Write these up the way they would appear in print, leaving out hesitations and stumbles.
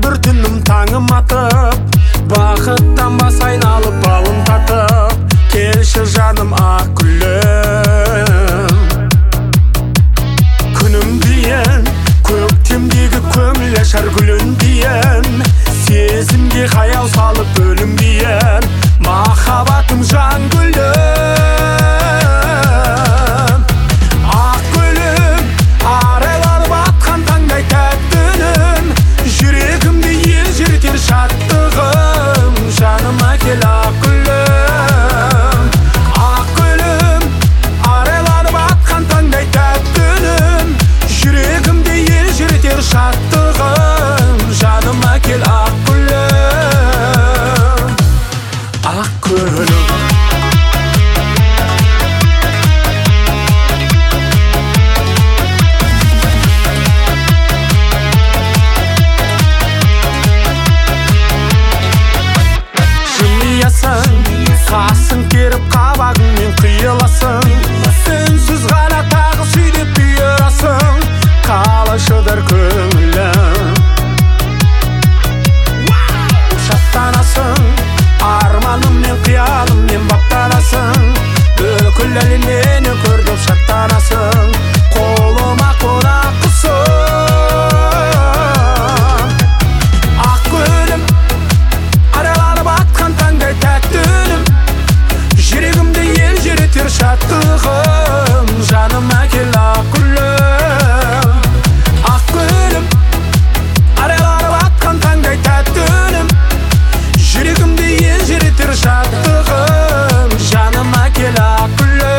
бір түнім таңым атып, бақыттан бас айналып балым татып, келші жаным ақ гүлім. Күнім дейін, көктемдегі көңіл ашар гүлін дейін, сезімге қаяу салып өлім дейін, махаббатым жан гүлім. Ақ гүлім, арайланып атқан таңдай тәттінім, жүрегімді елжіретер шаттығым, жаныма кел ақ гүлім. Ақ гүлім, арайланып атқан таңдай тәттінім, жүрегімді елжіретер шаттығым, жаныма кел ақ гүлім. Ақ гүлім. Қасын керіп қабағыңмен қиыласың, үнсіз ғана тағы сүйдеп бұйырасың, қалайшыдар көңілім. Шаттанасың, арманыммен қиялыммен баптанасың, бүкіл әлем мені көріп шаттанасың, қолыма қонақ қылсың. Ақ гүлім, арайланып атқан таңдай тәттінім, жүрегімді елжіретер шаттығым, жаныма кел ақ гүлім. Ақ гүлім, арайланып атқан таңдай тәттінім, жүрегімді елжіретер шаттығым, жаныма кел ақ гүлім.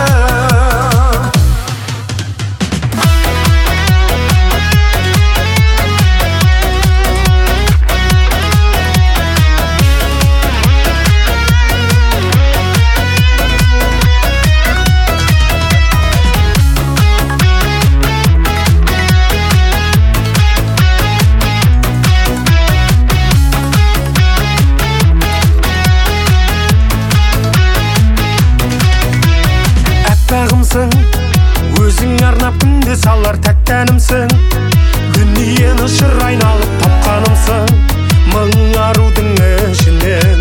Өзің арнап күнде салар тәттәнімсің, дүниені шыр айналып тапқанымсың, мың арудың ішінен.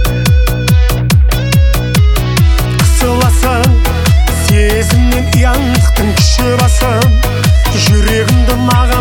Қысыласың, сезімнен ұяңдықтың күші басым, жүрегімді маған